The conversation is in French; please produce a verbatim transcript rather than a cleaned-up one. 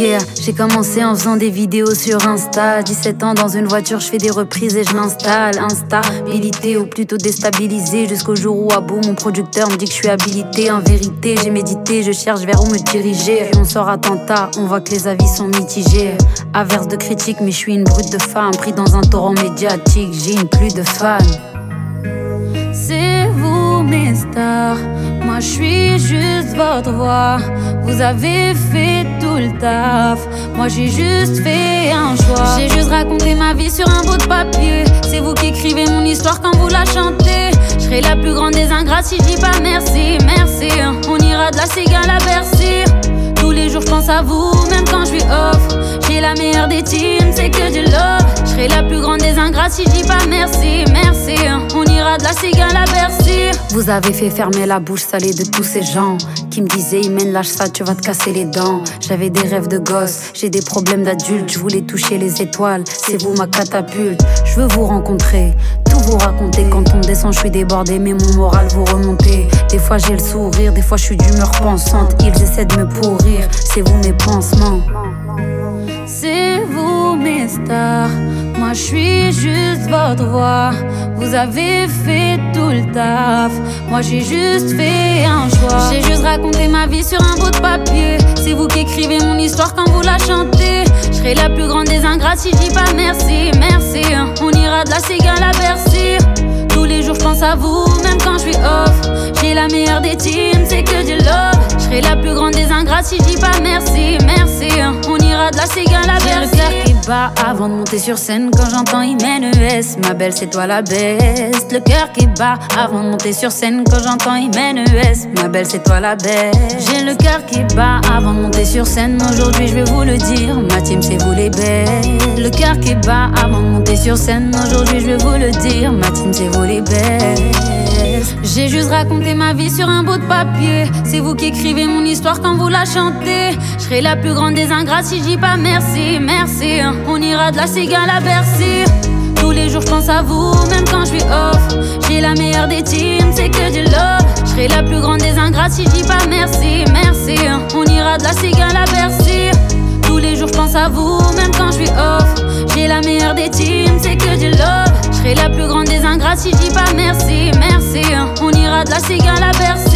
Yeah, j'ai commencé en faisant des vidéos sur Insta. dix-sept ans dans une voiture, je fais des reprises et je m'installe. Instabilité ou plutôt déstabilisé, jusqu'au jour où à bout mon producteur me dit que je suis habilité. En vérité, j'ai médité, je cherche vers où me diriger. Puis on sort attentat, on voit que les avis sont mitigés. Averse de critiques, mais je suis une brute de femme, pris dans un torrent médiatique, j'ai une pluie de fans. C'est vous mes stars, moi je suis juste votre voix. Vous avez fait tout le taf, moi j'ai juste fait un choix. J'ai juste raconté ma vie sur un bout de papier. C'est vous qui écrivez mon histoire quand vous la chantez. Je serai la plus grande des ingrates si je dis pas merci, merci. On ira de la cigale à Bercy. Tous les jours je pense à vous, même quand je suis off. J'ai la meilleure des teams, c'est que du love. Je serai la plus grande des ingrates si je dis pas merci, merci. On ira de la cigale à Bercy. Vous avez fait fermer la bouche salée de tous ces gens qui me disaient, Imen lâche ça, tu vas te casser les dents. J'avais des rêves de gosse, j'ai des problèmes d'adulte. Je voulais toucher les étoiles, c'est vous ma catapulte. Je veux vous rencontrer, tout vous raconter. Quand on descend, je suis débordée, mais mon moral vous remontez. Des fois j'ai le sourire, des fois je suis d'humeur pensante. Ils essaient de me pourrir, c'est vous mes pansements. C'est vous mes stars, moi je suis juste votre voix. Vous avez fait tout le taf, moi j'ai juste fait un choix. J'ai juste raconté ma vie sur un bout de papier. C'est vous qui écrivez mon histoire quand vous la chantez. Je serai la plus grande des ingrates si je dis pas merci, merci. On ira de la cigale à Bercy. Tous les jours je pense à vous, même quand je suis off. J'ai la meilleure des teams, c'est que du love. Je serai la plus grande des ingrates si je dis pas merci, merci. On ira de la cigale à Bercy. J'ai le cœur qui bat avant de monter sur scène. Quand j'entends Imen E S, ma belle c'est toi la best. Le cœur qui bat avant de monter sur scène. Quand j'entends Imen E S, ma belle c'est toi la best. J'ai le cœur qui bat avant de monter sur scène. Aujourd'hui je vais vous le dire, ma team c'est vous les best. Le cœur qui bat avant de monter sur scène. Aujourd'hui je vais vous le dire, ma team c'est vous les best. J'ai juste raconté ma vie sur un bout de papier. C'est vous qui écrivez mon histoire quand vous la chantez. Je serai la plus grande des ingrates si je dis pas merci, merci. On ira de la cigale à Bercy. Tous les jours je pense à vous, même quand je suis off. J'ai la meilleure des teams, c'est que du love. Je serai la plus grande des ingrates si je dis pas merci, merci. On ira de la cigale à Bercy. Tous les jours je pense à vous, même quand je suis off. J'ai la meilleure des teams, c'est que du love. Je serai la plus grande des ingrates si je dis pas merci, merci. On ira de la cigale à Bercy.